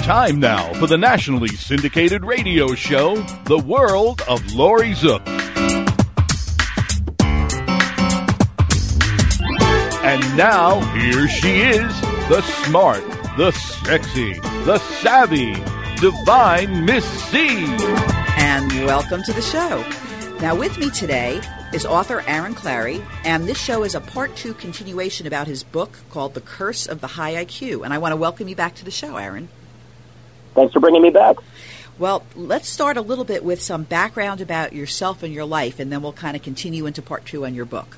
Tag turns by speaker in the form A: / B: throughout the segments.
A: Time now for the nationally syndicated radio show, The World of Laurie Zook. And now, here she is, the smart, the sexy, the savvy, divine Miss C.
B: And welcome to the show. Now with me today is author Aaron Clarey, and this show is a part 2 continuation about his book called The Curse of the High IQ. And I want to welcome you back to the show, Aaron.
C: Thanks for bringing me back.
B: Well, let's start a little bit with some background about yourself and your life, and then we'll kind of continue into part 2 on your book.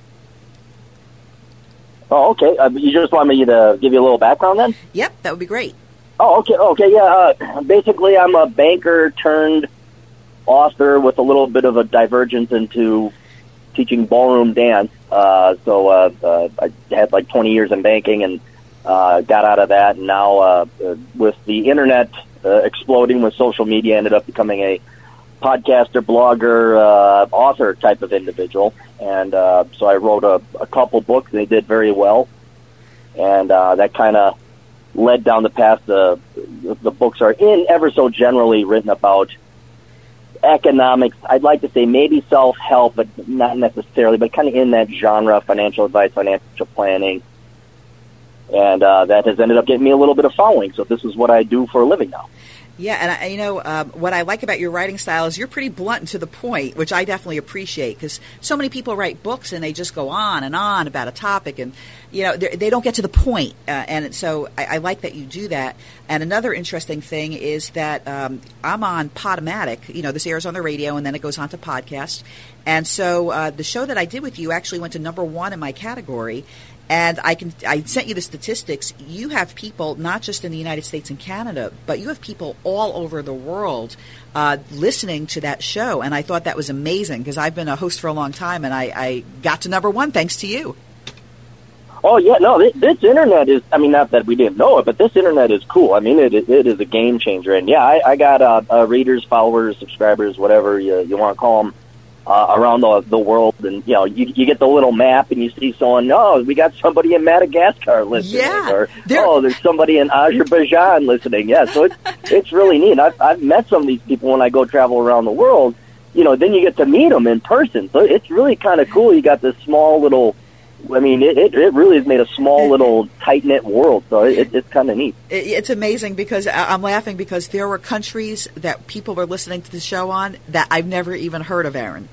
C: Oh, okay. You just want me to give you a little background then?
B: Yep, that would be great.
C: Oh, okay, yeah. Basically, I'm a banker turned author with a little bit of a divergence into teaching ballroom dance. So I had like 20 years in banking and got out of that. And now with the internet exploding with social media, ended up becoming a podcaster, blogger, author type of individual. And so I wrote a couple books, and they did very well. And that kind of led down the path. The books are ever so generally written about economics. I'd like to say maybe self-help, but not necessarily, but kind of in that genre, financial advice, financial planning. And that has ended up getting me a little bit of following. So this is what I do for a living now.
B: Yeah, and what I like about your writing style is you're pretty blunt and to the point, which I definitely appreciate, because so many people write books and they just go on and on about a topic, and they don't get to the point. And so I like that you do that. And another interesting thing is that I'm on Podomatic. This airs on the radio and then it goes on to podcast. And so the show that I did with you actually went to number 1 in my category. And I sent you the statistics. You have people not just in the United States and Canada, but you have people all over the world listening to that show. And I thought that was amazing, because I've been a host for a long time, and I got to number 1 thanks to you.
C: Oh, yeah, no, this internet is, not that we didn't know it, but this internet is cool. It is a game changer. And, yeah, I got readers, followers, subscribers, whatever you want to call them, around the world. And, you get the little map and you see someone, we got somebody in Madagascar listening.
B: Yeah,
C: or, there's somebody in Azerbaijan listening. Yeah, so it's really neat. I've met some of these people when I go travel around the world. Then you get to meet them in person. So it's really kind of cool. You got this small little, it really has made a small little tight-knit world. So it's kind of neat.
B: It's amazing, because I'm laughing because there were countries that people were listening to the show on that I've never even heard of, Aaron.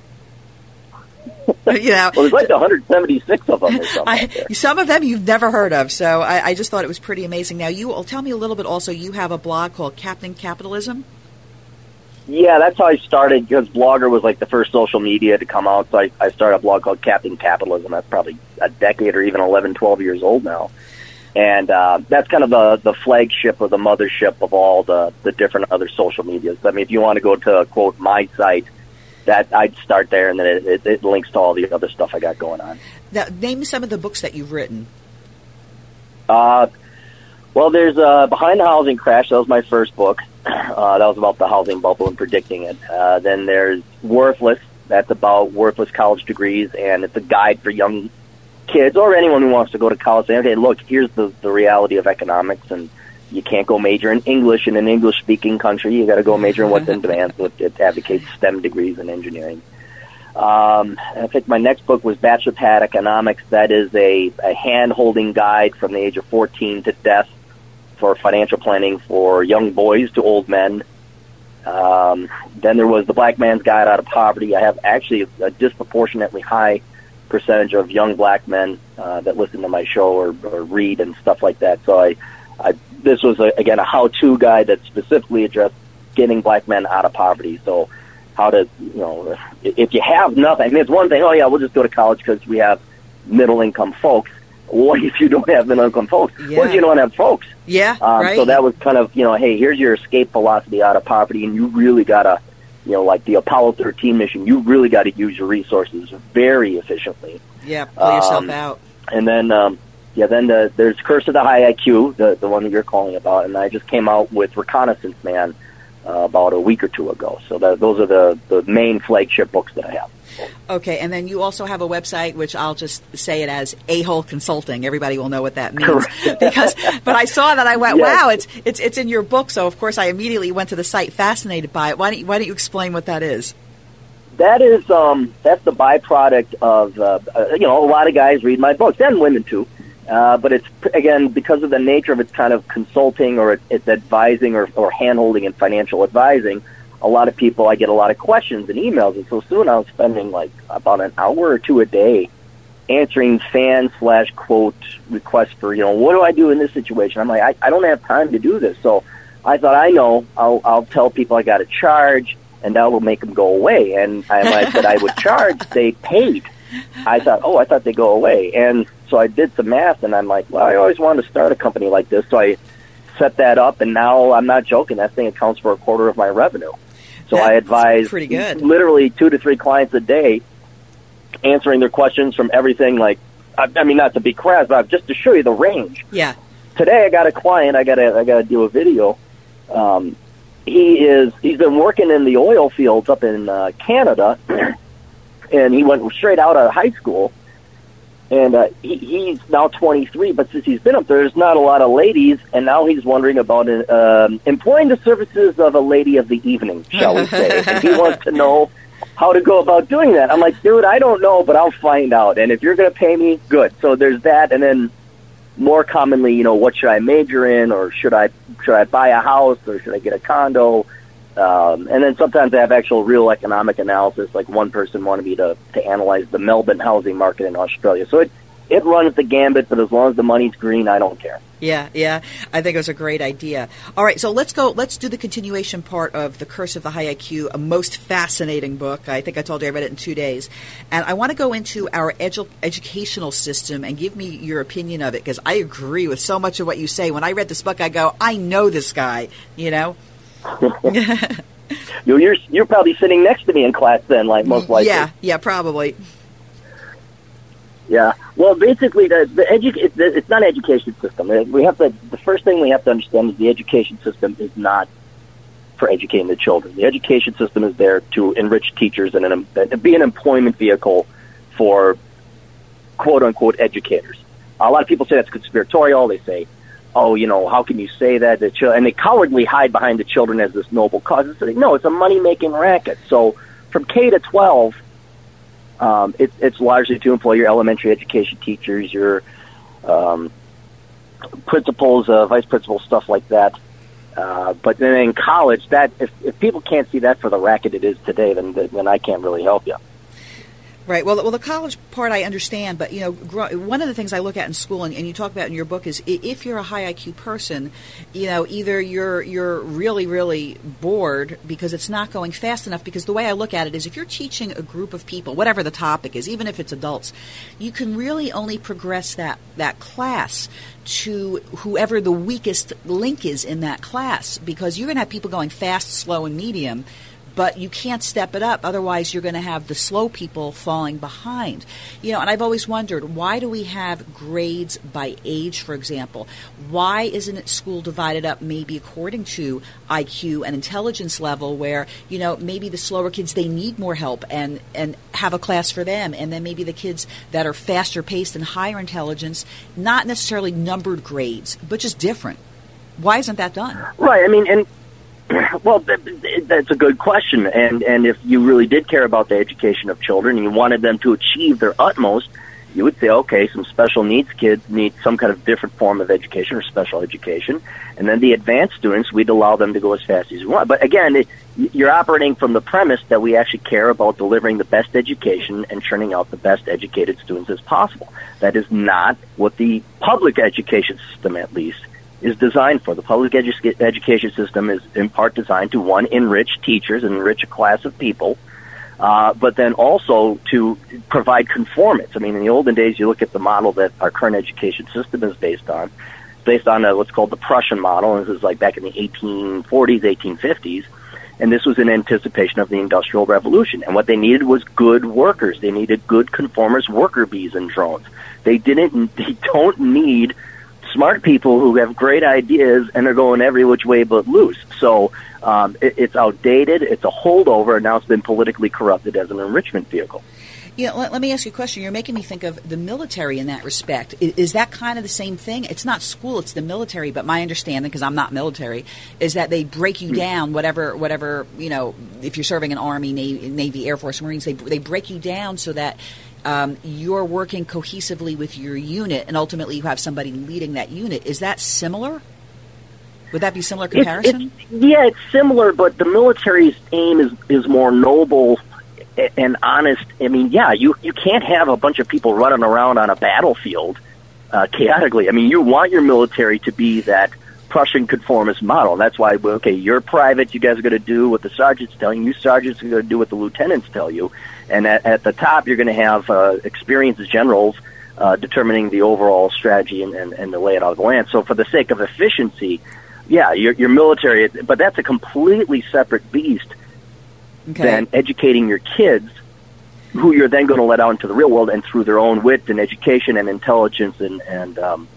C: Well, there's like 176 of them or something.
B: Some of them you've never heard of, so I just thought it was pretty amazing. Now, tell me a little bit also, you have a blog called Captain Capitalism?
C: Yeah, that's how I started, because Blogger was like the first social media to come out, so I started a blog called Captain Capitalism. That's probably a decade or even 11, 12 years old now. And that's kind of the flagship or the mothership of all the different other social medias. If you want to go to, quote, my site, that I'd start there, and then it links to all the other stuff I got going on.
B: Now, name some of the books that you've written.
C: Well, there's Behind the Housing Crash. That was my first book. That was about the housing bubble and predicting it. Then there's Worthless. That's about worthless college degrees, and it's a guide for young kids or anyone who wants to go to college. Say, okay, look, here's the reality of economics, and you can't go major in English in an English-speaking country. You got to go major in what's in demand. So it advocates STEM degrees in engineering. I think my next book was Bachelor Pad Economics. That is a hand-holding guide from the age of 14 to death for financial planning for young boys to old men. Then there was The Black Man's Guide Out of Poverty. I have actually a disproportionately high percentage of young black men that listen to my show or read and stuff like that. So this was, again, a how-to guide that specifically addressed getting black men out of poverty. So how to, if you have nothing, it's one thing, we'll just go to college because we have middle-income folks. What if you don't have middle-income folks?
B: Yeah.
C: What if you don't have folks?
B: Yeah, right.
C: So that was kind of, hey, here's your escape velocity out of poverty, and you really got to, like the Apollo 13 mission, you really got to use your resources very efficiently.
B: Yeah, pull yourself out.
C: And then, there's Curse of the High IQ, the one that you're calling about, and I just came out with Reconnaissance Man about a week or two ago. So those are the main flagship books that I have.
B: Okay, and then you also have a website, which I'll just say it as A-Hole Consulting. Everybody will know what that means. But I saw that, I went, wow, it's in your book. So of course I immediately went to the site, fascinated by it. Why don't you explain what that is?
C: That is that's the byproduct of a lot of guys read my books, and women too. But it's, again, because of the nature of its kind of consulting or it's advising or hand-holding and financial advising, a lot of people, I get a lot of questions and emails, and so soon I was spending like about an hour or two a day answering fan/quote requests for, what do I do in this situation? I'm like, I don't have time to do this. So I thought, I'll tell people I got to charge, and that will make them go away. And I said I would charge, they paid. I thought they'd go away. And so I did some math, and I'm like, well, I always wanted to start a company like this. So I set that up, and now I'm not joking. That thing accounts for a quarter of my revenue. So I advise literally 2 to 3 clients a day, answering their questions from everything like, I mean, not to be crass, but just to show you the range.
B: Yeah.
C: Today I got a client, I gotta do a video. He's been working in the oil fields up in Canada, and he went straight out of high school. And he's now 23, but since he's been up there, there's not a lot of ladies, and now he's wondering about employing the services of a lady of the evening, shall we say. And he wants to know how to go about doing that. I'm like, dude, I don't know, but I'll find out. And if you're going to pay me, good. So there's that, and then more commonly, what should I major in, or should I buy a house, or should I get a condo? And then sometimes I have actual real economic analysis, like one person wanted me to analyze the Melbourne housing market in Australia. So it runs the gambit, but as long as the money's green, I don't care.
B: Yeah. I think it was a great idea. All right, so let's do the continuation part of The Curse of the High IQ, a most fascinating book. I think I told you I read it in 2 days. And I want to go into our educational system and give me your opinion of it, because I agree with so much of what you say. When I read this book, I go, I know this guy,
C: You're probably sitting next to me in class then, like most likely.
B: Yeah, probably.
C: Yeah. Well, basically, it's not an education system. The first thing we have to understand is the education system is not for educating the children. The education system is there to enrich teachers and be an employment vehicle for quote unquote educators. A lot of people say that's conspiratorial. They say, oh, how can you say that? And they cowardly hide behind the children as this noble cause. No, it's a money-making racket. So from K to 12, it's largely to employ your elementary education teachers, your principals, vice principals, stuff like that. But then in college, that if people can't see that for the racket it is today, then I can't really help you.
B: Right. Well, the college part I understand, but one of the things I look at in school, and you talk about in your book, is if you're a high IQ person, either you're really, really bored because it's not going fast enough. Because the way I look at it is, if you're teaching a group of people, whatever the topic is, even if it's adults, you can really only progress that class to whoever the weakest link is in that class, because you're going to have people going fast, slow, and medium. But you can't step it up. Otherwise, you're going to have the slow people falling behind. And I've always wondered, why do we have grades by age, for example? Why isn't it school divided up maybe according to IQ and intelligence level, where, maybe the slower kids, they need more help and have a class for them. And then maybe the kids that are faster paced and higher intelligence, not necessarily numbered grades, but just different. Why isn't that done?
C: Right. I mean, well, that's a good question. And if you really did care about the education of children and you wanted them to achieve their utmost, you would say, okay, some special needs kids need some kind of different form of education or special education. And then the advanced students, we'd allow them to go as fast as we want. But again, you're operating from the premise that we actually care about delivering the best education and churning out the best educated students as possible. That is not what the public education system, at least, is designed for. The public education system is in part designed to, one, enrich teachers and enrich a class of people, but then also to provide conformance. I mean, in the olden days, you look at the model that our current education system is based on. It's based on what's called the Prussian model, and this is like back in the 1840s, 1850s, and this was in anticipation of the Industrial Revolution. And what they needed was good workers. They needed good conformers, worker bees, and drones. They don't need smart people who have great ideas and are going every which way but loose. So it's outdated. It's a holdover, and now it's been politically corrupted as an enrichment vehicle.
B: Let me ask you a question. You're making me think of the military in that respect. Is that kind of the same thing? It's not school, it's the military, but my understanding, because I'm not military, is that they break you down, whatever, if you're serving an Army, Navy, Air Force, Marines, they break you down so that you're working cohesively with your unit, and ultimately you have somebody leading that unit. Is that similar? Would that be similar comparison?
C: It's similar, but the military's aim is more noble and honest. I mean, you can't have a bunch of people running around on a battlefield chaotically. I mean, you want your military to be that Prussian conformist model. That's why, you're private, you guys are going to do what the sergeant's telling you. Sergeants are going to do what the lieutenants tell you. And at the top, you're going to have experienced generals determining the overall strategy and the layout of the land. So for the sake of efficiency, your military, but that's a completely separate beast than educating your kids, who you're then going to let out into the real world, and through their own wit and education and intelligence and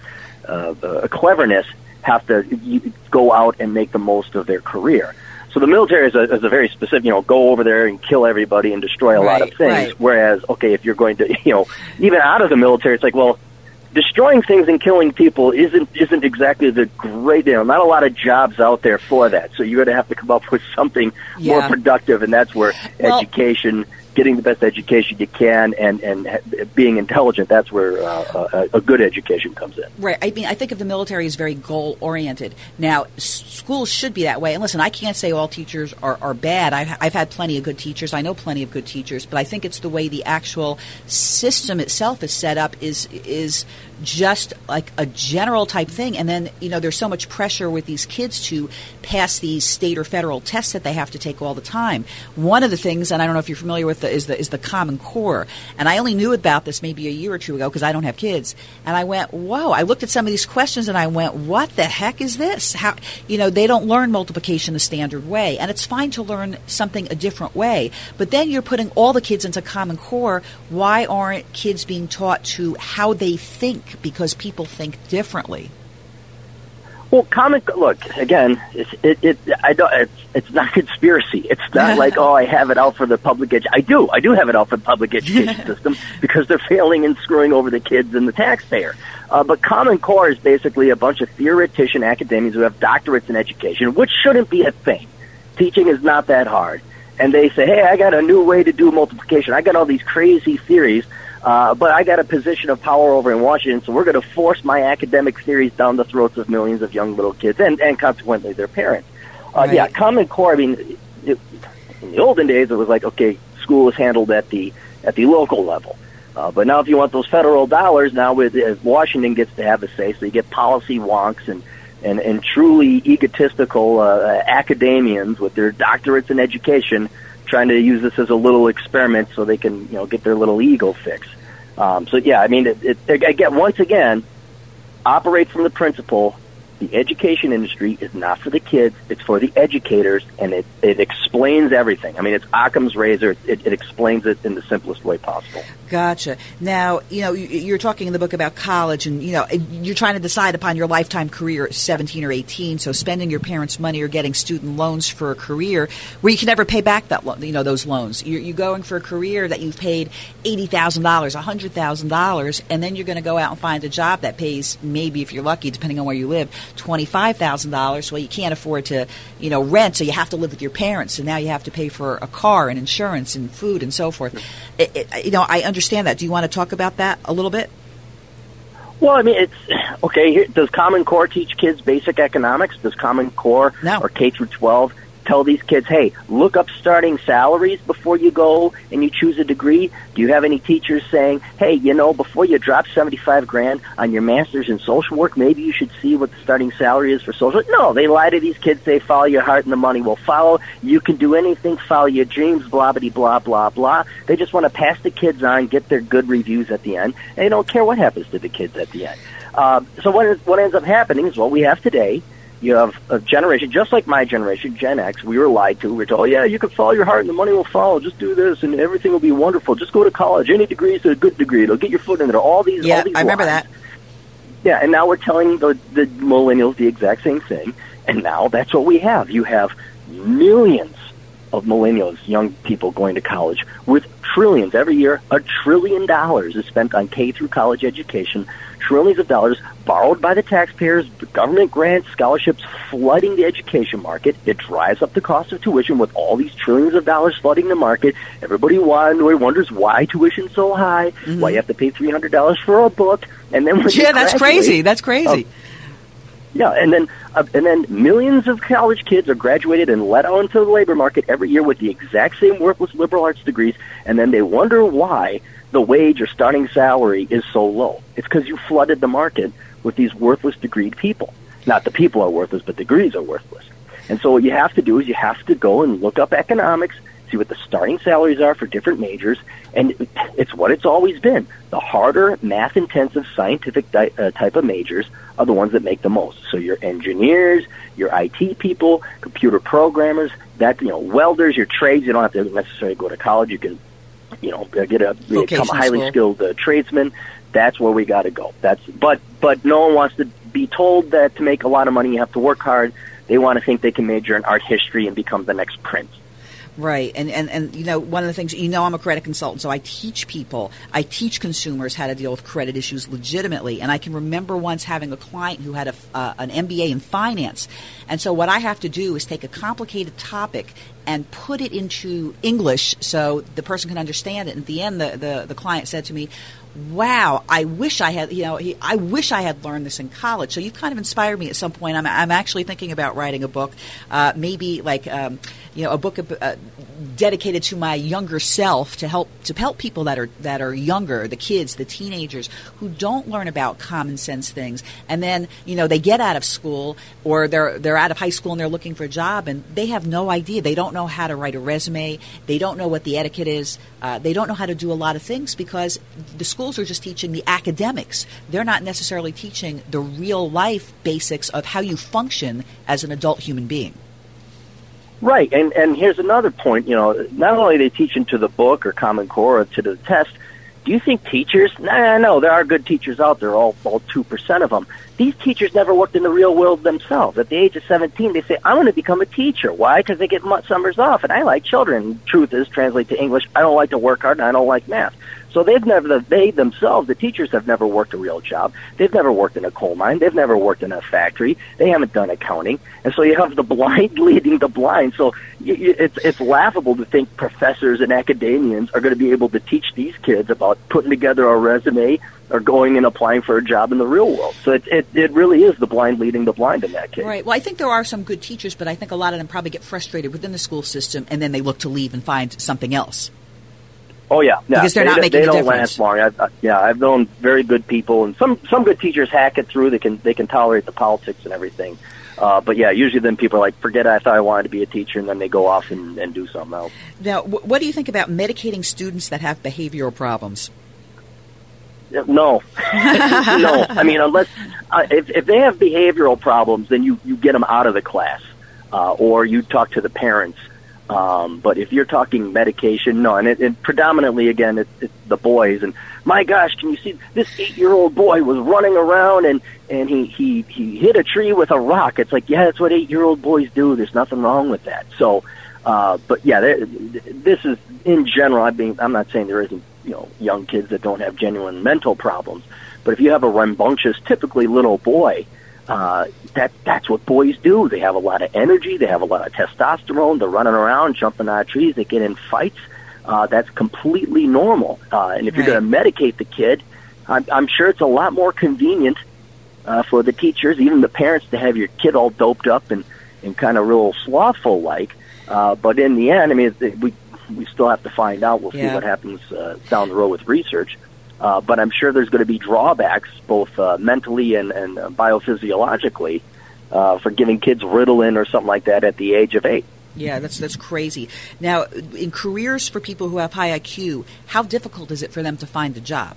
C: cleverness have to go out and make the most of their career. So the military is a very specific, go over there and kill everybody and destroy a lot of things. Right. Whereas, if you're going to, even out of the military, it's like, well, destroying things and killing people isn't exactly the great, not a lot of jobs out there for that. So you're going to have to come up with something more productive, and that's where education, getting the best education you can, and being intelligent, that's where a good education comes in.
B: Right. I mean, I think of the military as very goal-oriented. Now, schools should be that way. And listen, I can't say all teachers are bad. I've had plenty of good teachers. I know plenty of good teachers. But I think it's the way the actual system itself is set up is just like a general type thing. And then, there's so much pressure with these kids to pass these state or federal tests that they have to take all the time. One of the things, and I don't know if you're familiar with is the Common Core. And I only knew about this maybe a year or two ago because I don't have kids. And I went, whoa, I looked at some of these questions and I went, what the heck is this? How, they don't learn multiplication the standard way. And it's fine to learn something a different way. But then you're putting all the kids into Common Core. Why aren't kids being taught to how they think? Because people think differently.
C: Well, look, again, it's not conspiracy. It's not like, I have it out for the public education. I do have it out for the public education system because they're failing and screwing over the kids and the taxpayer. But Common Core is basically a bunch of theoretician academics who have doctorates in education, which shouldn't be a thing. Teaching is not that hard. And they say, hey, I got a new way to do multiplication. I got all these crazy theories. But I got a position of power over in Washington, so we're going to force my academic theories down the throats of millions of young little kids and consequently their parents. Right. Common Core, I mean, in the olden days, it was like, school is handled at the local level. But now if you want those federal dollars, now Washington gets to have a say, so you get policy wonks and truly egotistical academians with their doctorates in education trying to use this as a little experiment so they can, get their little ego fix. Once again, operate from the principle, the education industry is not for the kids, it's for the educators, and it explains everything. I mean, it's Occam's razor. It explains it in the simplest way possible.
B: Gotcha. Now, you're talking in the book about college, and, you're trying to decide upon your lifetime career at 17 or 18, so spending your parents' money or getting student loans for a career where you can never pay back that those loans. You're going for a career that you've paid $80,000, $100,000, and then you're going to go out and find a job that pays, maybe if you're lucky, depending on where you live, $25,000. Well, you can't afford to, rent, so you have to live with your parents, and now you have to pay for a car and insurance and food and so forth. I understand that. Do you want to talk about that a little bit?
C: Well, I mean, it's okay. Does Common Core teach kids basic economics? Does Common Core or K through 12 tell these kids, hey, look up starting salaries before you go and you choose a degree? Do you have any teachers saying, hey, before you drop $75,000 on your master's in social work, maybe you should see what the starting salary is for social work? No, they lie to these kids. They follow your heart and the money will follow. You can do anything, follow your dreams, blah, blah, blah, blah, blah. They just want to pass the kids on, get their good reviews at the end, and they don't care what happens to the kids at the end. So what ends up happening is what we have today. You have a generation, just like my generation, Gen X, we were lied to. We were told, you can follow your heart and the money will follow. Just do this and everything will be wonderful. Just go to college. Any degree is a good degree. It'll get your foot in there. All these
B: I remember that.
C: Yeah, and now we're telling the millennials the exact same thing, and now that's what we have. You have millions of millennials, young people going to college with trillions. Every year, $1 trillion is spent on K through college education, trillions of dollars borrowed by the taxpayers, government grants, scholarships flooding the education market. It drives up the cost of tuition with all these trillions of dollars flooding the market. Everybody wonders why tuition's so high, why you have to pay $300 for a book, and then when
B: that's crazy. That's crazy.
C: Yeah, and then millions of college kids are graduated and let out into the labor market every year with the exact same worthless liberal arts degrees, and then they wonder why the wage or starting salary is so low. It's because you flooded the market with these worthless degreed people. Not the people are worthless, but degrees are worthless. And so what you have to do is you have to go and look up economics, see what the starting salaries are for different majors, and it's what it's always been. The harder, math-intensive, scientific type of majors are the ones that make the most. So your engineers, your IT people, computer programmers, welders, your trades. You don't have to necessarily go to college. You can, become a highly skilled tradesman. That's where we got to go. But no one wants to be told that to make a lot of money you have to work hard. They want to think they can major in art history and become the next Prince.
B: Right. And one of the things, I'm a credit consultant, so I teach consumers how to deal with credit issues legitimately. And I can remember once having a client who had an MBA in finance. And so what I have to do is take a complicated topic and put it into English so the person can understand it. And at the end, the client said to me, wow, I wish I had, I wish I had learned this in college. So you've kind of inspired me at some point. I'm actually thinking about writing a book, maybe like, a book dedicated to my younger self to help people that are younger, the kids, the teenagers who don't learn about common sense things. And then, they get out of school or they're out of high school and they're looking for a job and they have no idea. They don't know how to write a resume. They don't know what the etiquette is. They don't know how to do a lot of things because the schools are just teaching the academics. They're not necessarily teaching the real life basics of how you function as an adult human being.
C: Right, and here's another point. Not only are they teaching to the book or Common Core or to the test, do you think teachers, no, there are good teachers out there, all 2% of them. These teachers never worked in the real world themselves. At the age of 17, they say, I'm going to become a teacher. Why? Because they get summers off, and I like children. Truth is, translate to English, I don't like to work hard, and I don't like math. So they themselves, the teachers have never worked a real job. They've never worked in a coal mine. They've never worked in a factory. They haven't done accounting. And so you have the blind leading the blind. So it's laughable to think professors and academians are going to be able to teach these kids about putting together a resume or going and applying for a job in the real world. So it really is the blind leading the blind in that case.
B: Right. Well, I think there are some good teachers, but I think a lot of them probably get frustrated within the school system, and then they look to leave and find something else.
C: Oh yeah,
B: because they're not making a difference.
C: They don't last long. I've known very good people, and some good teachers hack it through. They can tolerate the politics and everything. But yeah, usually then people are like, forget it, I thought I wanted to be a teacher, and then they go off and do something else.
B: Now, what do you think about medicating students that have behavioral problems?
C: No. No. I mean, unless if they have behavioral problems, then you get them out of the class, or you talk to the parents. But if you're talking medication, no. And it predominantly, again, it's the boys. And my gosh, can you see this 8-year-old boy was running around and he hit a tree with a rock. It's like, yeah, that's what 8-year-old boys do. There's nothing wrong with that. So, but yeah, this is in general. I'm not saying there isn't young kids that don't have genuine mental problems, but if you have a rambunctious, typically little boy. That's what boys do. They have a lot of energy. They have a lot of testosterone. They're running around, jumping out of trees. They get in fights. That's completely normal. And if you're going to medicate the kid, I'm sure it's a lot more convenient for the teachers, even the parents, to have your kid all doped up and kind of real slothful-like. But in the end, I mean, we still have to find out. We'll see what happens down the road with research. But I'm sure there's going to be drawbacks, both mentally and biophysiologically, for giving kids Ritalin or something like that at the age of 8.
B: Yeah, that's crazy. Now, in careers for people who have high IQ, how difficult is it for them to find a job?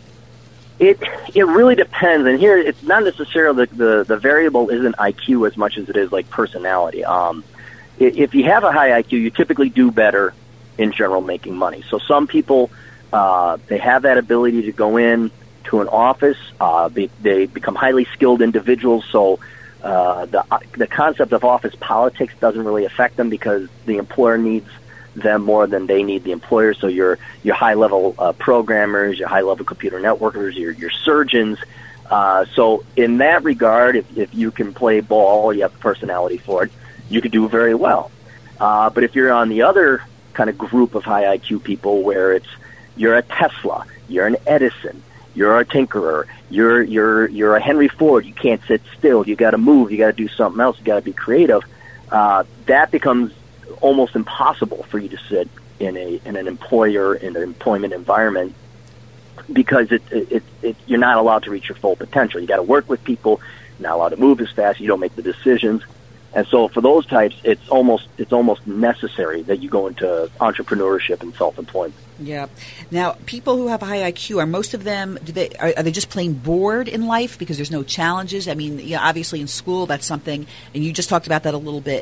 C: It really depends, and here it's not necessarily the variable isn't IQ as much as it is like personality. If you have a high IQ, you typically do better in general making money. So some people. They have that ability to go in, to an office. They become highly skilled individuals, so the concept of office politics doesn't really affect them because the employer needs them more than they need the employer. So your high-level programmers, your high-level computer networkers, your surgeons. So in that regard, if you can play ball, you have the personality for it, you could do very well. But if you're on the other kind of group of high IQ people where you're a Tesla, you're an Edison, you're a tinkerer, you're a Henry Ford, you can't sit still, you got to move, you got to do something else, you got to be creative, that becomes almost impossible for you to sit in an employment environment because you're not allowed to reach your full potential. You got to work with people, you're not allowed to move as fast, you don't make the decisions. And so for those types, it's almost necessary that you go into entrepreneurship and self-employment.
B: Yeah. Now, people who have a high IQ, are most of them, are they just plain bored in life because there's no challenges? I mean, obviously in school that's something, and you just talked about that a little bit,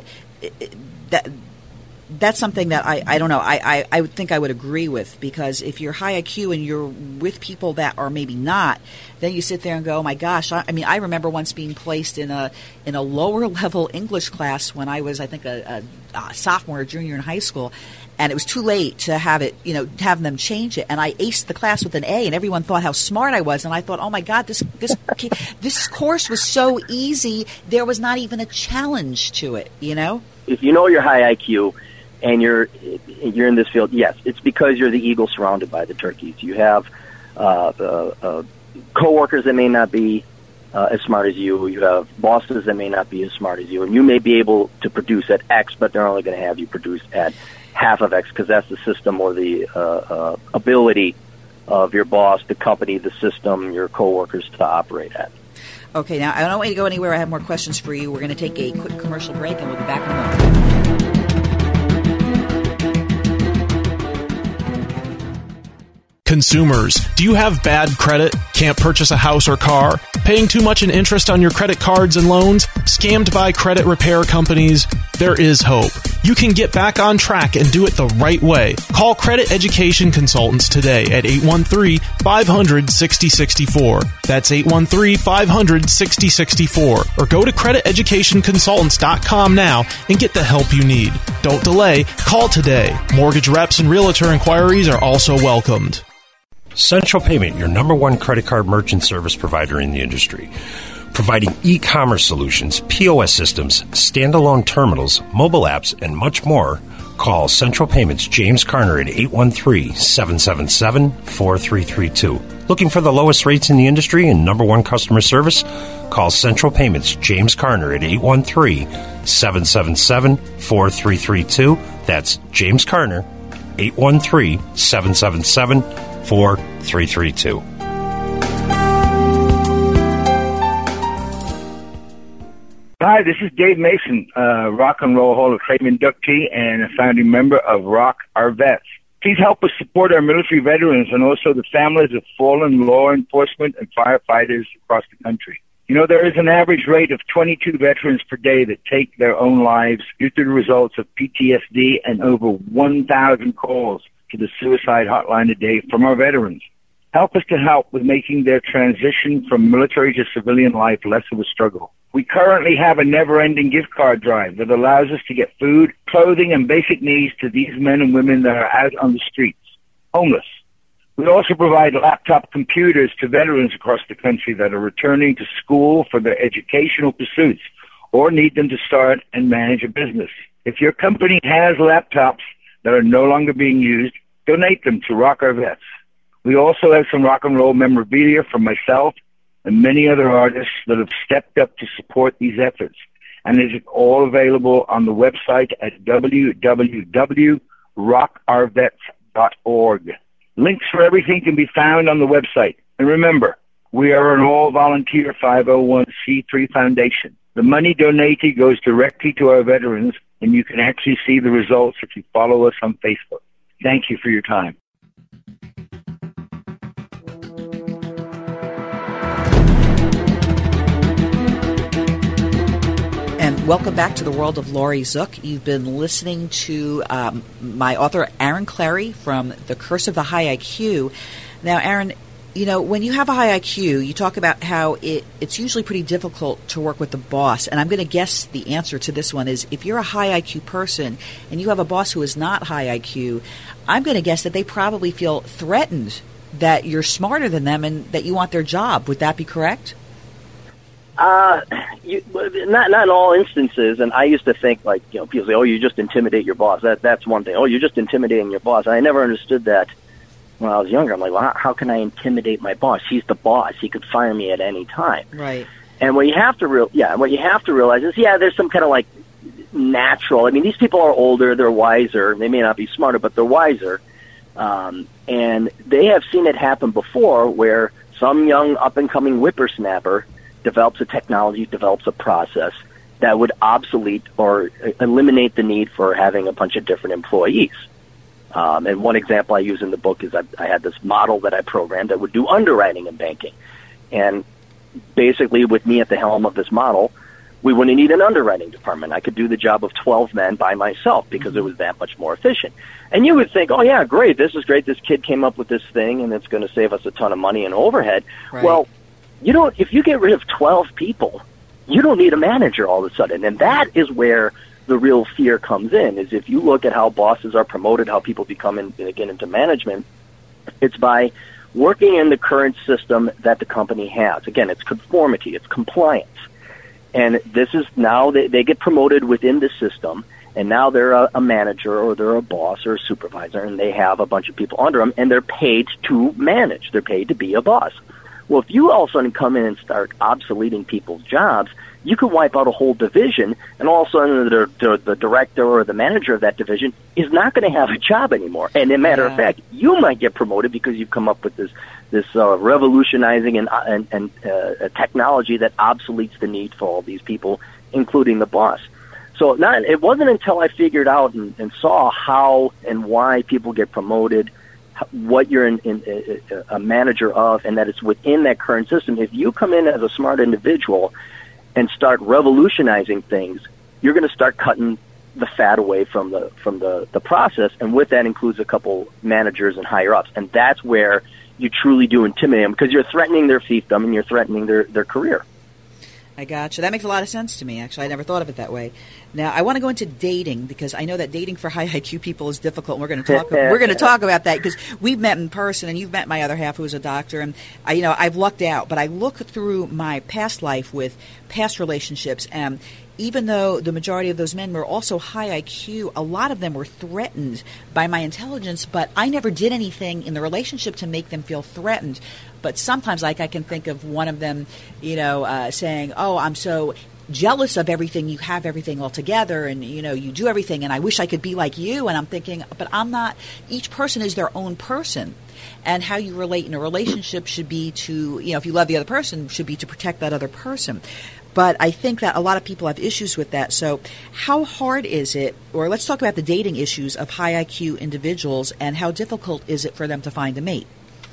B: that's something that I don't know. I would think I would agree with, because if you're high IQ and you're with people that are maybe not, then you sit there and go, oh my gosh. I mean, I remember once being placed in a lower level English class when I was, I think, a sophomore or junior in high school, and it was too late to have have them change it. And I aced the class with an A, and everyone thought how smart I was. And I thought, oh my God, this course was so easy. There was not even a challenge to it.
C: If you know you're high IQ and you're in this field, yes, it's because you're the eagle surrounded by the turkeys. You have coworkers that may not be as smart as you. You have bosses that may not be as smart as you, and you may be able to produce at X, but they're only going to have you produce at half of X because that's the system or the ability of your boss, the company, the system, your coworkers to operate at.
B: Okay, now I don't want you to go anywhere. I have more questions for you. We're going to take a quick commercial break, and we'll be back in a moment.
D: Consumers, do you have bad credit? Can't purchase a house or car? Paying too much in interest on your credit cards and loans? Scammed by credit repair companies? There is hope. You can get back on track and do it the right way. Call Credit Education Consultants today at 813-500-6064. That's 813-500-6064. Or go to crediteducationconsultants.com now and get the help you need. Don't delay. Call today. Mortgage reps and realtor inquiries are also welcomed.
E: Central Payment, your number one credit card merchant service provider in the industry. Providing e-commerce solutions, POS systems, standalone terminals, mobile apps, and much more. Call Central Payments James Carner at 813-777-4332. Looking for the lowest rates in the industry and number one customer service? Call Central Payments James Carner at 813-777-4332. That's James Carner, 813-777-4332.
F: Hi, this is Dave Mason, Rock and Roll Hall of Fame inductee and a founding member of Rock Our Vets. Please help us support our military veterans and also the families of fallen law enforcement and firefighters across the country. There is an average rate of 22 veterans per day that take their own lives due to the results of PTSD, and over 1,000 calls to the suicide hotline a day from our veterans. Help us to help with making their transition from military to civilian life less of a struggle. We currently have a never-ending gift card drive that allows us to get food, clothing, and basic needs to these men and women that are out on the streets, homeless. We also provide laptop computers to veterans across the country that are returning to school for their educational pursuits or need them to start and manage a business. If your company has laptops that are no longer being used, donate them to Rock Our Vets. We also have some rock and roll memorabilia from myself and many other artists that have stepped up to support these efforts. And it is all available on the website at www.rockourvets.org. Links for everything can be found on the website. And remember, we are an all-volunteer 501c3 foundation. The money donated goes directly to our veterans, and you can actually see the results if you follow us on Facebook. Thank you for your time.
B: And welcome back to the world of Laurie Zook. You've been listening to my author, Aaron Clarey, from The Curse of the High IQ. Now, Aaron, when you have a high IQ, you talk about how it's usually pretty difficult to work with the boss. And I'm going to guess the answer to this one is if you're a high IQ person and you have a boss who is not high IQ, I'm going to guess that they probably feel threatened that you're smarter than them and that you want their job. Would that be correct?
C: Not in all instances. And I used to think, people say, oh, you just intimidate your boss. That's one thing. Oh, you're just intimidating your boss. And I never understood that when I was younger. I'm like, well, how can I intimidate my boss? He's the boss. He could fire me at any time.
B: Right.
C: And what you have to realize is, there's some kind of natural. I mean, these people are older. They're wiser. They may not be smarter, but they're wiser. And they have seen it happen before where some young up-and-coming whippersnapper develops a technology, develops a process that would obsolete or eliminate the need for having a bunch of different employees. And one example I use in the book is I had this model that I programmed that would do underwriting and banking. And basically, with me at the helm of this model, we wouldn't need an underwriting department. I could do the job of 12 men by myself because it was that much more efficient. And you would think, oh, yeah, great, this is great. This kid came up with this thing, and it's going to save us a ton of money and overhead. Right. Well, if you get rid of 12 people, you don't need a manager all of a sudden. And that is where the real fear comes in, is if you look at how bosses are promoted, how people get into management, it's by working in the current system that the company has. Again, it's conformity, it's compliance. And this is now they get promoted within the system, and now they're a manager or they're a boss or a supervisor, and they have a bunch of people under them, and they're paid to manage. They're paid to be a boss. Well, if you all of a sudden come in and start obsoleting people's jobs, you could wipe out a whole division, and all of a sudden the director or the manager of that division is not going to have a job anymore. And as a matter of fact, you might get promoted because you've come up with this revolutionizing and technology that obsoletes the need for all these people, including the boss. So it wasn't until I figured out and saw how and why people get promoted, what you're a manager of, and that it's within that current system. If you come in as a smart individual and start revolutionizing things, you're going to start cutting the fat away from the process, and with that includes a couple managers and higher ups, and that's where you truly do intimidate them because you're threatening their fiefdom and you're threatening their career.
B: I gotcha. That makes a lot of sense to me, actually. I never thought of it that way. Now, I want to go into dating because I know that dating for high IQ people is difficult. We're going to talk about that because we've met in person, and you've met my other half who is a doctor, and I've lucked out. But I look through my past life with past relationships, and even though the majority of those men were also high IQ, a lot of them were threatened by my intelligence, but I never did anything in the relationship to make them feel threatened. But sometimes, I can think of one of them, saying, oh, I'm so jealous of everything. You have everything all together, and, you do everything, and I wish I could be like you. And I'm thinking, but I'm not. Each person is their own person. And how you relate in a relationship should be to, if you love the other person, should be to protect that other person. But I think that a lot of people have issues with that. So how hard is it, or let's talk about the dating issues of high IQ individuals, and how difficult is it for them to find a mate?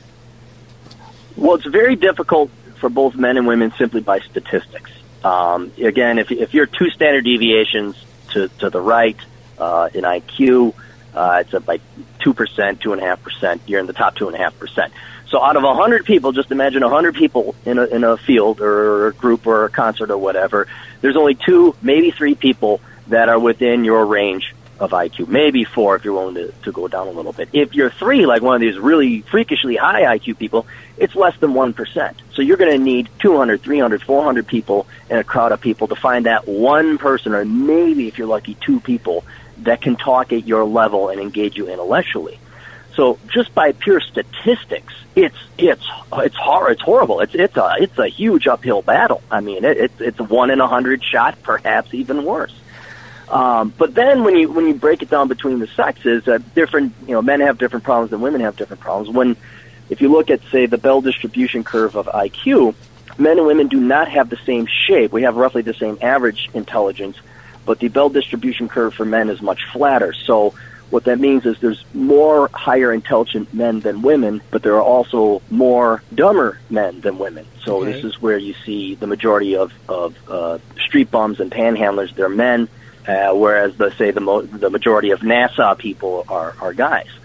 C: Well, it's very difficult for both men and women simply by statistics. Again, if you're 2 standard deviations to the right in IQ, it's about 2%, 2.5%. You're in the top 2.5%. So out of 100 people, just imagine 100 people in a field or a group or a concert or whatever, there's only 2, maybe 3 people that are within your range of IQ, maybe 4 if you're willing to go down a little bit. If you're 3, like one of these really freakishly high IQ people, it's less than 1%. So you're going to need 200, 300, 400 people in a crowd of people to find that one person, or maybe if you're lucky 2 people that can talk at your level and engage you intellectually. So just by pure statistics, it's horrible. It's a huge uphill battle. I mean, it's a 1 in 100 shot, perhaps even worse. But then when you break it down between the sexes, men have different problems and women have different problems. If you look at, say, the Bell distribution curve of IQ, men and women do not have the same shape. We have roughly the same average intelligence, but the Bell distribution curve for men is much flatter. So what that means is there's more higher intelligent men than women, but there are also more dumber men than women. So okay. This is where you see the majority of street bums and panhandlers, they're men, whereas the majority of NASA people are guys.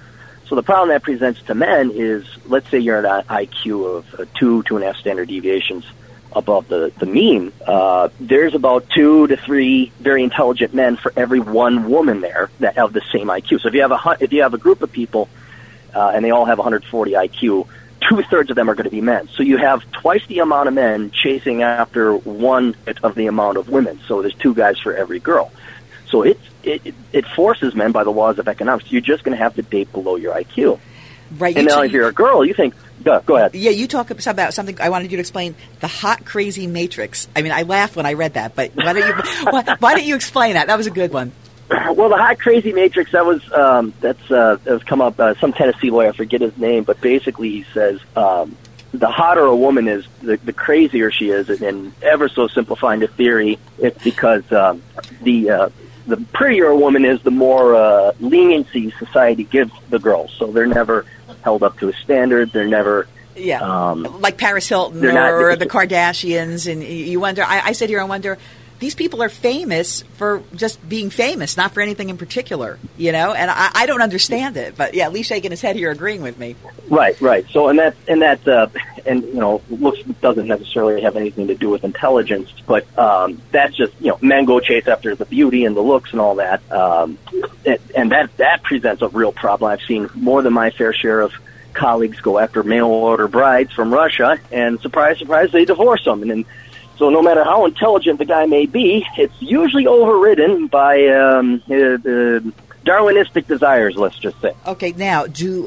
C: So the problem that presents to men is, let's say you're at an IQ of 2.5 standard deviations above the mean. There's about 2 to 3 very intelligent men for every one woman there that have the same IQ. So if you have a group of people and they all have 140 IQ, 2/3 of them are going to be men. So you have twice the amount of men chasing after one of the amount of women. So there's 2 guys for every girl. So it forces men by the laws of economics. You're just going to have to date below your IQ.
B: Right.
C: And now if you're a girl, you think, go ahead.
B: Yeah, you talk about something I wanted you to explain, the hot, crazy matrix. I mean, I laughed when I read that, but why don't you explain that? That was a good one.
C: Well, the hot, crazy matrix, that's come up, some Tennessee lawyer, I forget his name, but basically he says the hotter a woman is, the crazier she is, and ever so simplifying the theory, it's because the prettier a woman is, the more leniency society gives the girls. So they're never held up to a standard. They're never...
B: like Paris Hilton or the Kardashians. And you wonder, I sit here and wonder, these people are famous for just being famous, not for anything in particular, you know? And I don't understand it. But, yeah, Lee's shaking his head here agreeing with me. Right.
C: So, and looks doesn't necessarily have anything to do with intelligence, but that's just, men go chase after the beauty and the looks and all that. And that presents a real problem. I've seen more than my fair share of colleagues go after mail-order brides from Russia, and surprise, surprise, they divorce them. And then, so no matter how intelligent the guy may be, it's usually overridden by Darwinistic desires, let's just say.
B: Okay, now,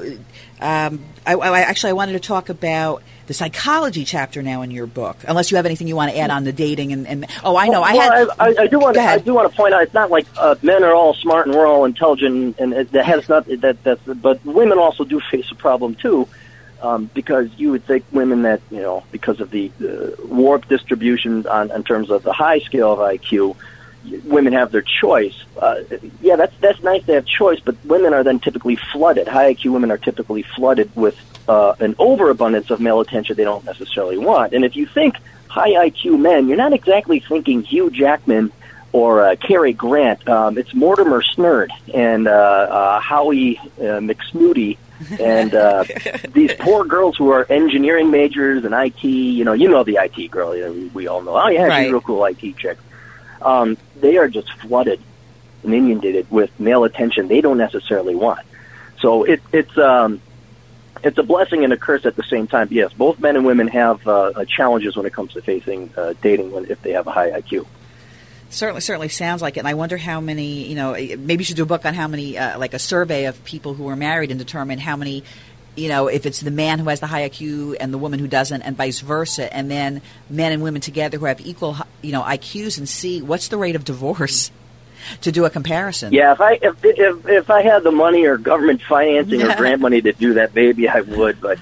B: I wanted to talk about the psychology chapter now in your book, unless you have anything you want to add on the dating and
C: I do want to point out, it's not like men are all smart and we're all intelligent, and that has not but women also do face a problem too, because you would think women that because of the warped distribution in terms of the high scale of IQ, women have their choice. That's nice to have choice, but women are then typically flooded. High IQ women are typically flooded with an overabundance of male attention they don't necessarily want. And if you think high IQ men, you're not exactly thinking Hugh Jackman or Cary Grant. It's Mortimer Snerd and Howie McSnooty and these poor girls who are engineering majors and IT. You know the IT girl. We all know. Oh yeah,
B: right.
C: She's a real cool IT chick. They are just flooded and inundated with male attention they don't necessarily want. So it's a blessing and a curse at the same time. Yes, both men and women have challenges when it comes to facing dating if they have a high IQ.
B: Certainly sounds like it. And I wonder how many, maybe you should do a book on how many, like a survey of people who are married and determine how many, if it's the man who has the high IQ and the woman who doesn't and vice versa, and then men and women together who have equal, IQs, and see what's the rate of divorce to do a comparison.
C: Yeah, if I had the money or government financing or grant money to do that, maybe I would, but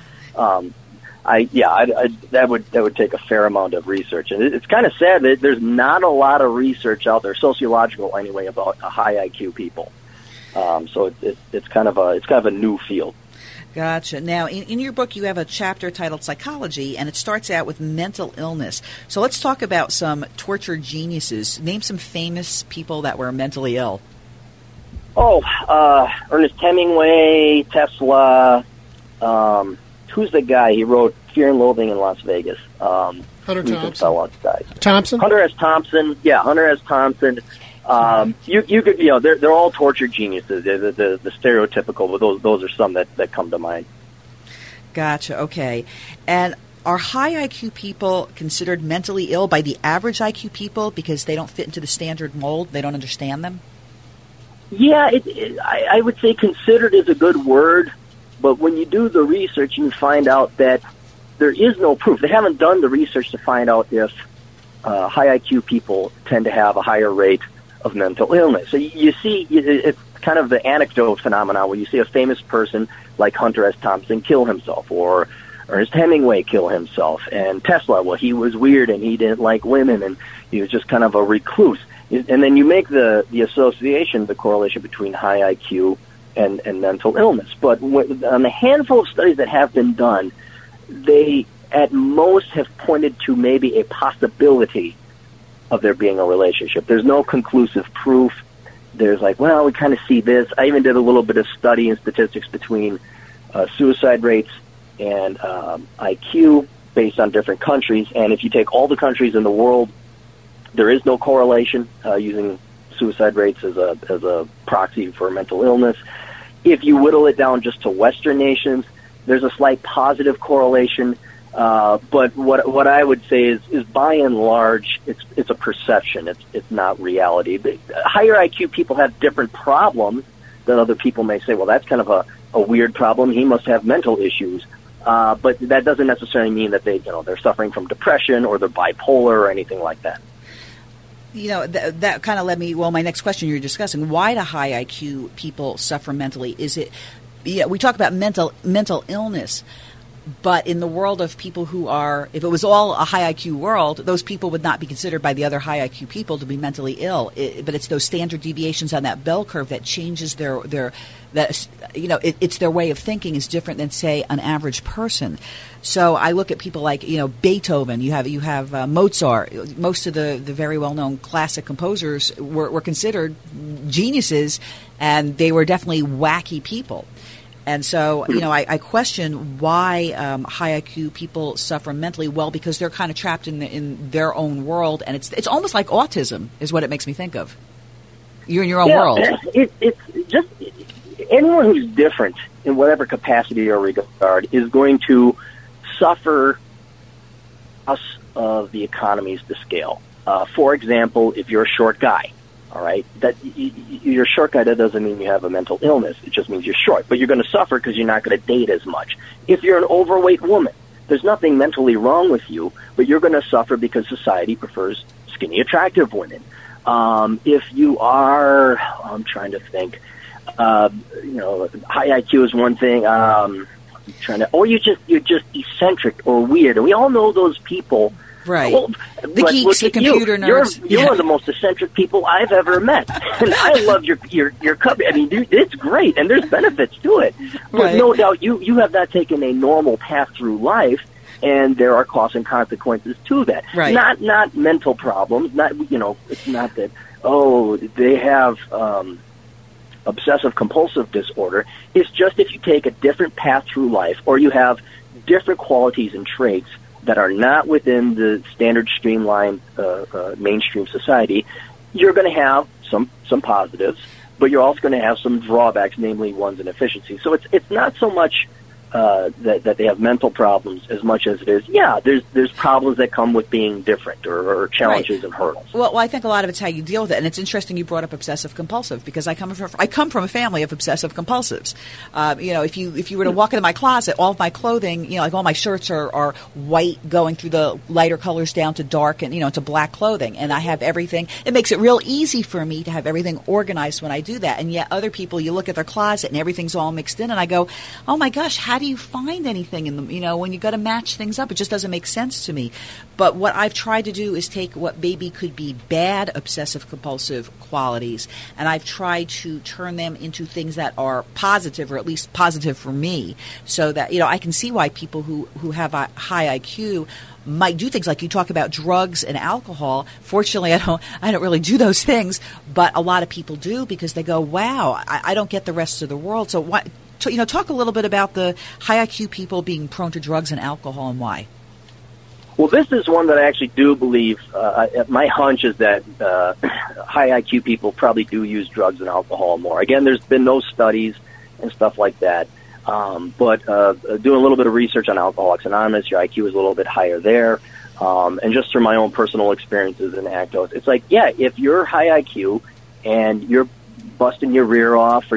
C: that would take a fair amount of research, and it's kind of sad that there's not a lot of research out there, sociological anyway, about high IQ people. So it's kind of a new field.
B: Gotcha. Now, in your book, you have a chapter titled Psychology, and it starts out with mental illness. So let's talk about some tortured geniuses. Name some famous people that were mentally ill.
C: Ernest Hemingway, Tesla. Who's the guy? He wrote Fear and Loathing in Las Vegas.
G: Hunter
C: Thompson.
G: Thompson?
C: Hunter S. Thompson. Yeah, Hunter S. Thompson. You could, they're all tortured geniuses. They're the stereotypical, but those are some that come to mind.
B: Gotcha. Okay. And are high IQ people considered mentally ill by the average IQ people because they don't fit into the standard mold? They don't understand them?
C: Yeah, I would say considered is a good word, but when you do the research, you find out that there is no proof. They haven't done the research to find out if high IQ people tend to have a higher rate of mental illness. So you see, it's kind of the anecdote phenomenon where you see a famous person like Hunter S. Thompson kill himself, or Ernest Hemingway kill himself, and Tesla, well, he was weird and he didn't like women and he was just kind of a recluse. And then you make the association, the correlation between high IQ and mental illness. But on the handful of studies that have been done, they at most have pointed to maybe a possibility of there being a relationship. There's no conclusive proof. there's like, well, we kind of see this. I even did a little bit of study and statistics between suicide rates and IQ based on different countries. And if you take all the countries in the world, there is no correlation using suicide rates as a proxy for mental illness. If you whittle it down just to Western nations, there's a slight positive correlation. But what I would say is by and large, it's a perception. It's not reality. The higher IQ people have different problems that other people may say, well, that's kind of a weird problem. He must have mental issues. But that doesn't necessarily mean that they're suffering from depression or they're bipolar or anything like that.
B: That kind of led me, my next question you're discussing, why do high IQ people suffer mentally? Is it, we talk about mental illness, but in the world of people who are, if it was all a high IQ world, those people would not be considered by the other high IQ people to be mentally ill. But it's those standard deviations on that bell curve that changes it's their way of thinking is different than, say, an average person. So I look at people like, Beethoven, you have Mozart. Most of the very well-known classic composers were considered geniuses, and they were definitely wacky people. And so, I question why high IQ people suffer mentally. Well, because they're kind of trapped in their own world, and it's almost like autism is what it makes me think of. You're in your own world.
C: It's just anyone who's different in whatever capacity or regard is going to suffer loss of the economies to scale. For example, if you're a short guy, all right, that you're a short guy, that doesn't mean you have a mental illness. It just means you're short. But you're going to suffer because you're not going to date as much. If you're an overweight woman, there's nothing mentally wrong with you, but you're going to suffer because society prefers skinny, attractive women. If you are, I'm trying to think, high IQ is one thing. Or you're just eccentric or weird, and we all know those people.
B: Right. Well, the geeks, the computer nerds.
C: You're one of the most eccentric people I've ever met. And I love your cover. I mean, it's great, and there's benefits to it. But right. No doubt you have not taken a normal path through life, and there are costs and consequences to that.
B: Right.
C: Not mental problems. It's not that, they have obsessive compulsive disorder. It's just if you take a different path through life, or you have different qualities and traits that are not within the standard streamlined mainstream society, you're going to have some positives, but you're also going to have some drawbacks, namely one's inefficiency. So it's not so much that they have mental problems as much as it is, there's problems that come with being different or challenges right. and hurdles.
B: Well, I think a lot of it's how you deal with it, and it's interesting you brought up obsessive compulsive because I come from a family of obsessive compulsives. If you were to walk into my closet, all of my clothing, like all my shirts are white, going through the lighter colors down to dark and to black clothing, and I have everything. It makes it real easy for me to have everything organized when I do that. And yet other people, you look at their closet and everything's all mixed in, and I go, oh my gosh, how do you find anything in them? When you got to match things up, it just doesn't make sense to me. But what I've tried to do is take what maybe could be bad obsessive compulsive qualities, and I've tried to turn them into things that are positive, or at least positive for me, so that I can see why people who have a high IQ might do things like you talk about drugs and alcohol. Fortunately, I don't really do those things, but a lot of people do because they go, wow, I don't get the rest of the world. So what? Talk a little bit about the high IQ people being prone to drugs and alcohol and why.
C: Well, this is one that I actually do believe. My hunch is that high IQ people probably do use drugs and alcohol more. Again, there's been no studies and stuff like that. But doing a little bit of research on Alcoholics Anonymous, your IQ is a little bit higher there. And just through my own personal experiences and anecdotes, it's like, if you're high IQ and you're busting your rear off, or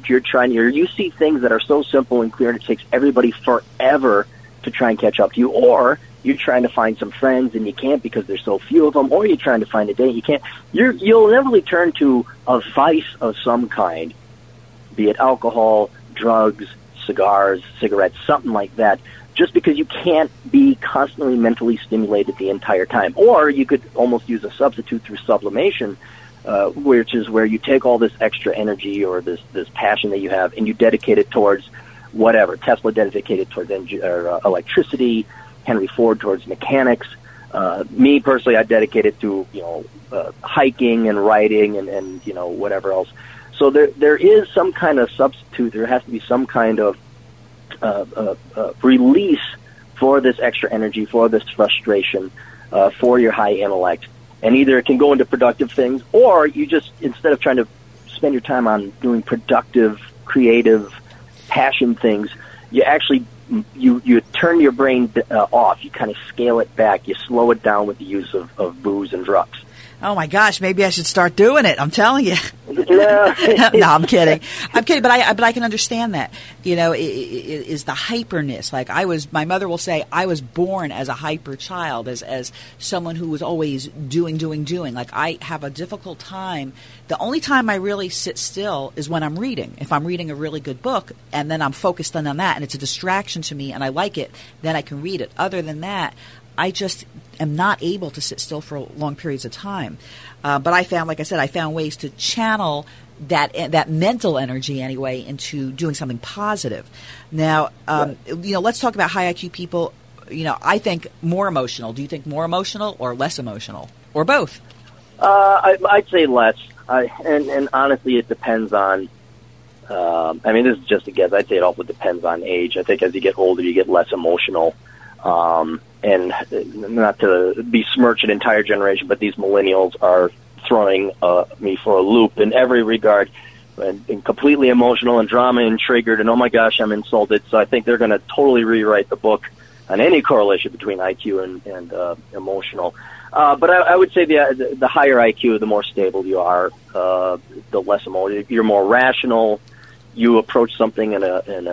C: you see things that are so simple and clear, and it takes everybody forever to try and catch up to you, or you're trying to find some friends and you can't because there's so few of them, or you're trying to find a date, you can't. You'll inevitably turn to a vice of some kind, be it alcohol, drugs, cigars, cigarettes, something like that, just because you can't be constantly mentally stimulated the entire time. Or you could almost use a substitute through sublimation, which is where you take all this extra energy or this passion that you have and you dedicate it towards whatever. Tesla dedicated towards electricity, Henry Ford towards mechanics, Me personally, I dedicate it to hiking and writing and whatever else. So there is some kind of substitute. There has to be some kind of release for this extra energy, for this frustration, for your high intellect. And either it can go into productive things, or you just, instead of trying to spend your time on doing productive, creative, passion things, you actually you turn your brain off. You kind of scale it back. You slow it down with the use of booze and drugs.
B: Oh my gosh, maybe I should start doing it. I'm telling you.
C: Yeah.
B: No, I'm kidding. But I can understand that. Is the hyperness. Like my mother will say, I was born as a hyper child, as someone who was always doing. Like I have a difficult time. The only time I really sit still is when I'm reading. If I'm reading a really good book and then I'm focused on that and it's a distraction to me and I like it, then I can read it. Other than that, I just am not able to sit still for long periods of time. But I found, like I said, ways to channel that mental energy anyway into doing something positive. Now, let's talk about high IQ people. I think more emotional. Do you think more emotional or less emotional, or both?
C: I'd say less. And honestly, it depends on. This is just a guess. I'd say it also depends on age. I think as you get older, you get less emotional. And not to besmirch an entire generation, but these millennials are throwing me for a loop in every regard, and completely emotional and drama and triggered, and oh my gosh, I'm insulted. So I think they're going to totally rewrite the book on any correlation between IQ and emotional. But I would say the higher IQ, the more stable you are, the less emotional. You're more rational. You approach something in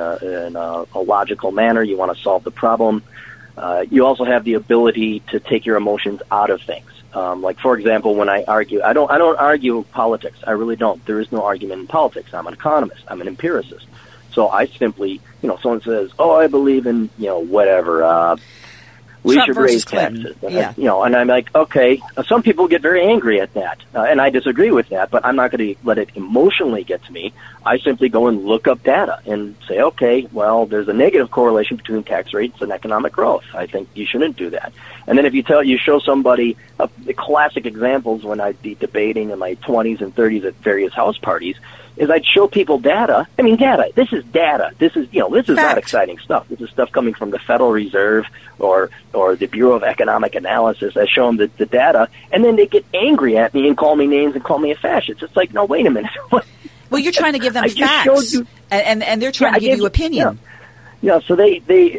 C: a logical manner. You want to solve the problem. You also have the ability to take your emotions out of things. Like, for example, when I argue, I don't argue politics. I really don't. There is no argument in politics. I'm an economist. I'm an empiricist. So I simply, someone says, "Oh, I believe in, whatever. We
B: Trump
C: should raise
B: Clinton.
C: taxes." And
B: Yeah.
C: and I'm like, okay. Some people get very angry at that, and I disagree with that. But I'm not going to let it emotionally get to me. I simply go and look up data and say, okay, well, there's a negative correlation between tax rates and economic growth. I think you shouldn't do that. And then if you show somebody the classic examples when I'd be debating in my 20s and 30s at various house parties, is I'd show people data. Data. This is data. This is not exciting stuff. This is stuff coming from the Federal Reserve or the Bureau of Economic Analysis. I show them the data, and then they get angry at me and call me names and call me a fascist. It's like, no, wait a minute.
B: Well, you're trying to give them facts, and they're trying to give you opinion.
C: Yeah. So they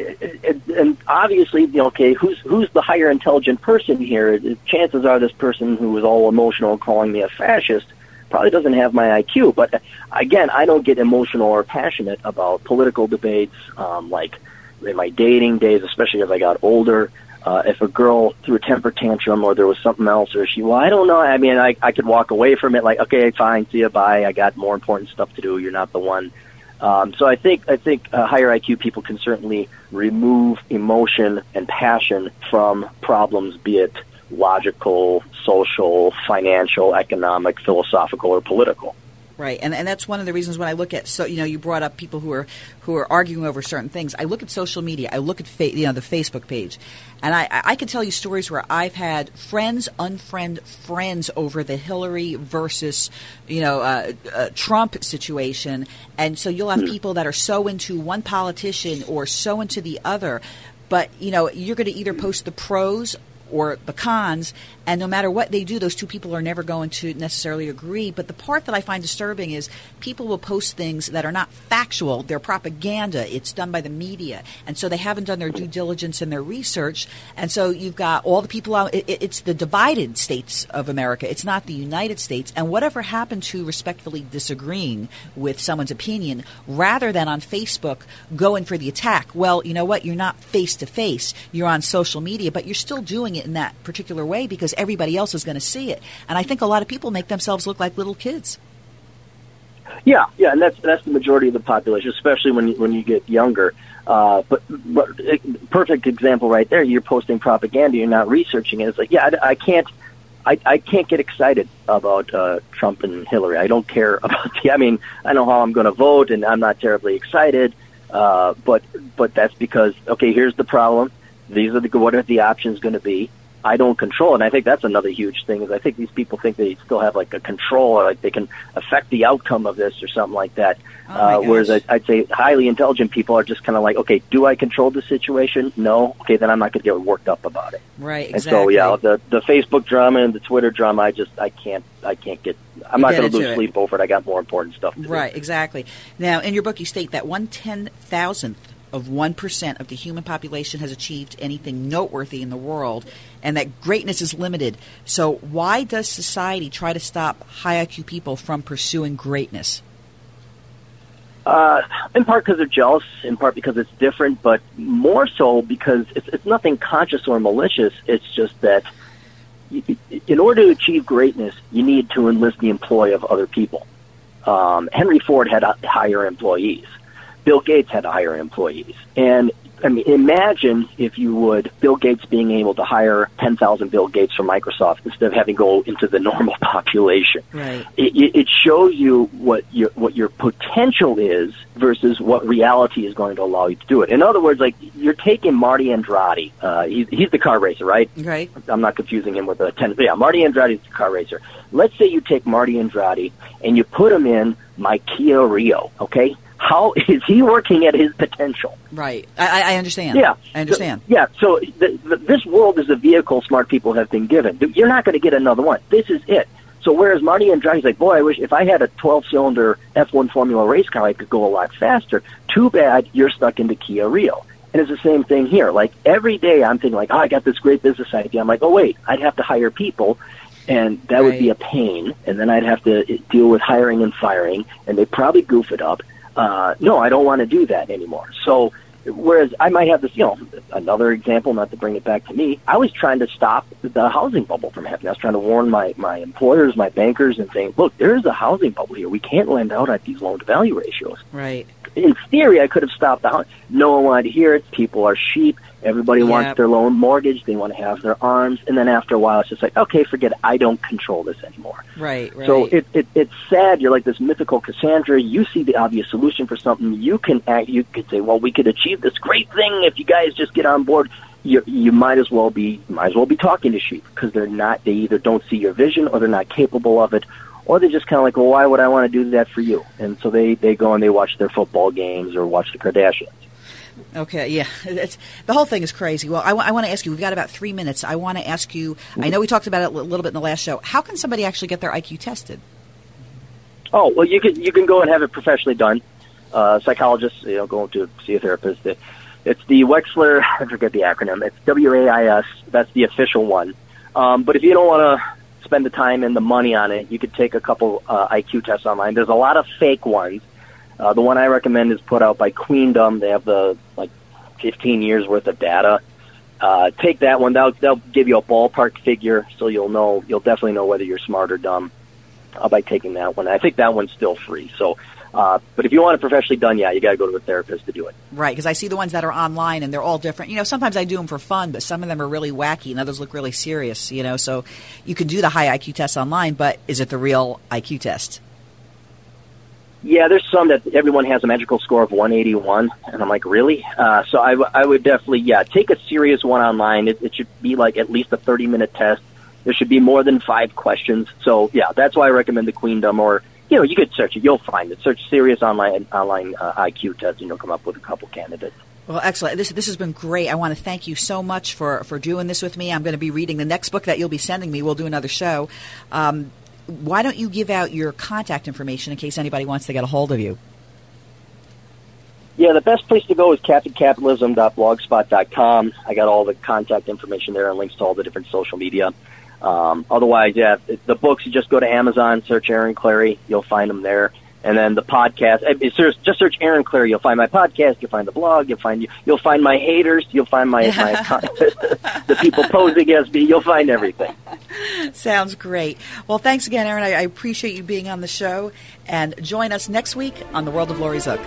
C: and obviously, okay, who's the higher intelligent person here? Chances are this person who was all emotional and calling me a fascist probably doesn't have my IQ. But again, I don't get emotional or passionate about political debates. Like in my dating days, especially as I got older, if a girl threw a temper tantrum or there was something else, or I don't know. I could walk away from it like, okay, fine, see you, bye. I got more important stuff to do. You're not the one. So I think higher IQ people can certainly remove emotion and passion from problems, be it logical, social, financial, economic, philosophical, or political.
B: Right, and that's one of the reasons when I look at, you brought up people who are arguing over certain things. I look at social media. I look at the Facebook page, and I can tell you stories where I've had friends unfriend friends over the Hillary versus Trump situation, and so you'll have people that are so into one politician or so into the other, but you're going to either post the pros or the cons, and no matter what they do, those two people are never going to necessarily agree. But the part that I find disturbing is people will post things that are not factual. They're propaganda. It's done by the media. And so they haven't done their due diligence and their research. And so you've got all the people out. It's the divided states of America. It's not the United States. And whatever happened to respectfully disagreeing with someone's opinion, rather than on Facebook going for the attack? Well, you know what? You're not face-to-face. You're on social media, but you're still doing it in that particular way because everybody else is going to see it. And I think a lot of people make themselves look like little kids.
C: Yeah, and that's the majority of the population, especially when you get younger. But perfect example right there. You're posting propaganda. You're not researching it. It's like, I can't get excited about Trump and Hillary. I don't care about I know how I'm going to vote, and I'm not terribly excited. But that's because, okay, here's the problem. These are what are the options going to be? I don't control it. And I think that's another huge thing, is I think these people think they still have like a control, or like they can affect the outcome of this or something like that. Whereas I'd say highly intelligent people are just kind of like, okay, do I control the situation? No. Okay, then I'm not going to get worked up about it.
B: Right, exactly.
C: And so, yeah, the Facebook drama and the Twitter drama, I'm not going to lose sleep over it. I got more important stuff to do.
B: Right, exactly. Now, in your book, you state that 1/10,000th of 1% of the human population has achieved anything noteworthy in the world, and that greatness is limited. So why does society try to stop high IQ people from pursuing greatness?
C: In part because they're jealous, in part because it's different, but more so because it's nothing conscious or malicious. It's just that in order to achieve greatness, you need to enlist the employ of other people. Henry Ford had to hire employees. Bill Gates had to hire employees. And I mean, imagine, if you would, Bill Gates being able to hire 10,000 Bill Gates from Microsoft instead of having to go into the normal population.
B: Right.
C: It shows you what your potential is versus what reality is going to allow you to do it. In other words, like, you're taking Marty Andrade. He's the car racer, right?
B: Right.
C: I'm not confusing him with a tennis. Yeah, Marty Andrade is the car racer. Let's say you take Marty Andrade and you put him in my Kia Rio, okay? How is he working at his potential?
B: Right. I understand.
C: Yeah.
B: I understand.
C: So this world is a vehicle smart people have been given. You're not going to get another one. This is it. So whereas Marty Andrade's like, boy, I wish if I had a 12-cylinder F1 Formula race car, I could go a lot faster. Too bad you're stuck into Kia Rio. And it's the same thing here. Like, every day I'm thinking, like, oh, I got this great business idea. I'm like, oh, wait, I'd have to hire people. And that would be a pain. And then I'd have to deal with hiring and firing. And they'd probably goof it up. No, I don't want to do that anymore. So, whereas I might have this, another example, not to bring it back to me, I was trying to stop the housing bubble from happening. I was trying to warn my employers, my bankers, and saying, look, there is a housing bubble here. We can't lend out at these loan-to-value ratios.
B: Right.
C: In theory, I could have stopped the house. No one wanted to hear it. People are sheep. Everybody wants their loan mortgage. They want to have their arms. And then after a while, it's just like, okay, forget it. I don't control this anymore.
B: Right.
C: So it's sad. You're like this mythical Cassandra. You see the obvious solution for something. You can say, well, we could achieve this great thing if you guys just get on board. You might as well be talking to sheep, because they either don't see your vision, or they're not capable of it, or they're just kind of like, well, why would I want to do that for you? And so they go and they watch their football games or watch the Kardashians.
B: Okay, yeah. The whole thing is crazy. Well, I want to ask you, we've got about 3 minutes. I want to ask you, I know we talked about it a little bit in the last show. How can somebody actually get their IQ tested?
C: Oh, well, you can go and have it professionally done. Psychologists, go to see a therapist. It's the Wechsler, I forget the acronym. It's WAIS. That's the official one. But if you don't want to spend the time and the money on it, you could take a couple IQ tests online. There's a lot of fake ones. The one I recommend is put out by Queendom. They have 15 years worth of data. Take that one. They'll give you a ballpark figure, so you'll definitely know whether you're smart or dumb by taking that one. I think that one's still free. So, but if you want it professionally done, you got to go to a therapist to do it.
B: Right, because I see the ones that are online, and they're all different. Sometimes I do them for fun, but some of them are really wacky, and others look really serious. So you can do the high IQ test online, but is it the real IQ test?
C: Yeah, there's some that everyone has a magical score of 181, and I'm like, really? So I would definitely, take a serious one online. It should be like at least a 30-minute test. There should be more than 5 questions. So, that's why I recommend the Queendom, or, you could search it. You'll find it. Search serious online IQ test, and you'll come up with a couple candidates.
B: Well, excellent. This has been great. I want to thank you so much for doing this with me. I'm going to be reading the next book that you'll be sending me. We'll do another show. Why don't you give out your contact information in case anybody wants to get a hold of you?
C: Yeah, the best place to go is captaincapitalism.blogspot.com. I got all the contact information there and links to all the different social media. Otherwise, the books, you just go to Amazon, search Aaron Clarey. You'll find them there. And then the podcast, just search Aaron Clarey. You'll find my podcast. You'll find the blog. You'll find my haters. You'll find my the people posing against me. You'll find everything.
B: Sounds great. Well, thanks again, Aaron. I appreciate you being on the show. And join us next week on The World of Lori Zook.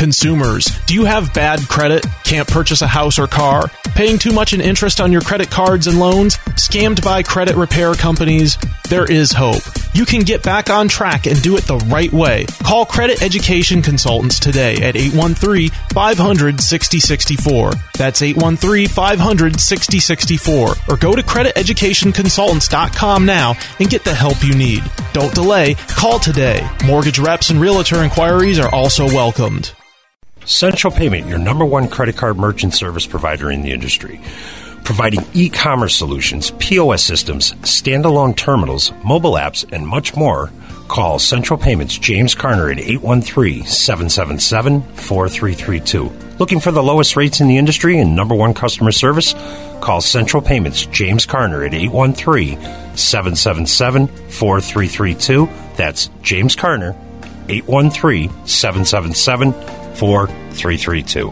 D: consumers. Do you have bad credit? Can't purchase a house or car? Paying too much in interest on your credit cards and loans? Scammed by credit repair companies? There is hope. You can get back on track and do it the right way. Call Credit Education Consultants today at 813-500-6064. That's 813-500-6064. Or go to crediteducationconsultants.com now and get the help you need. Don't delay. Call today. Mortgage reps and realtor inquiries are also welcomed.
E: Central Payment, your number one credit card merchant service provider in the industry. Providing e-commerce solutions, POS systems, standalone terminals, mobile apps, and much more. Call Central Payments James Carner at 813-777-4332. Looking for the lowest rates in the industry and number one customer service? Call Central Payments James Carner at 813-777-4332. That's James Carner, 813-777-4332.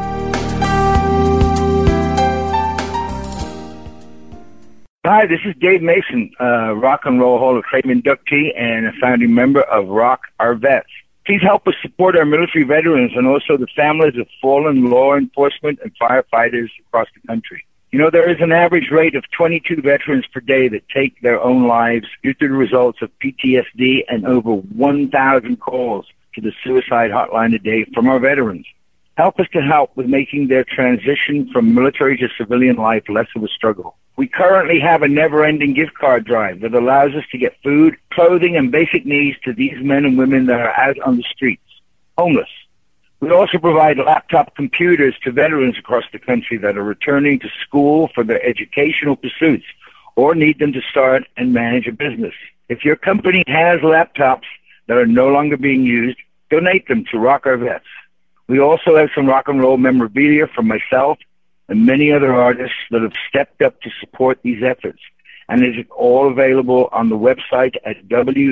F: Hi, this is Dave Mason, Rock and Roll Hall of Fame inductee and a founding member of Rock Our Vets. Please help us support our military veterans and also the families of fallen law enforcement and firefighters across the country. You know, there is an average rate of 22 veterans per day that take their own lives due to the results of PTSD and over 1,000 calls to the suicide hotline a day from our veterans. Help us to help with making their transition from military to civilian life less of a struggle. We currently have a never-ending gift card drive that allows us to get food, clothing, and basic needs to these men and women that are out on the streets, homeless. We also provide laptop computers to veterans across the country that are returning to school for their educational pursuits or need them to start and manage a business. If your company has laptops that are no longer being used, donate them to Rock Our Vets. We also have some rock and roll memorabilia from myself and many other artists that have stepped up to support these efforts. And it is all available on the website at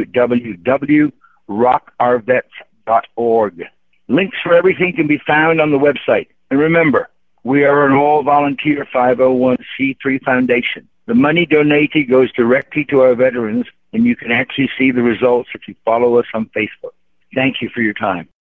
F: www.rockourvets.org. Links for everything can be found on the website. And remember, we are an all-volunteer 501c3 foundation. The money donated goes directly to our veterans, and you can actually see the results if you follow us on Facebook. Thank you for your time.